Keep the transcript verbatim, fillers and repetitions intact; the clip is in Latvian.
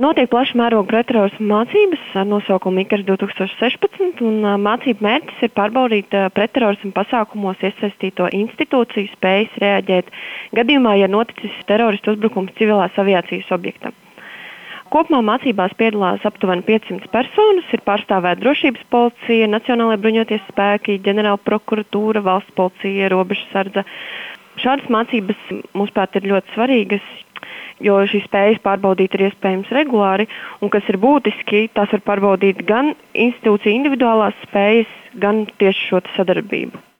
Notiek plaša mēroga pretterorisma mācības ar nosaukumu IKARS divs tūkstoši sešpadsmit, un mācību mērķis ir pārbaudīt pretterorisma pasākumos iesaistīto institūciju spējas reaģēt gadījumā, ja noticis teroristu uzbrukums civilās aviācijas objektam. Kopumā mācībās piedalās aptuveni piecsimt personas, ir pārstāvēta drošības policija, Nacionālajie bruņoties spēki, ģenerāla prokuratūra, valsts policija, robežsardze. Šādas mācības, mūsuprāt, ir ļoti svarīgas, jo šīs spējas pārbaudīt ir iespējams regulāri, un kas ir būtiski, tās var pārbaudīt gan institūciju individuālās spējas, gan tieši šo sadarbību.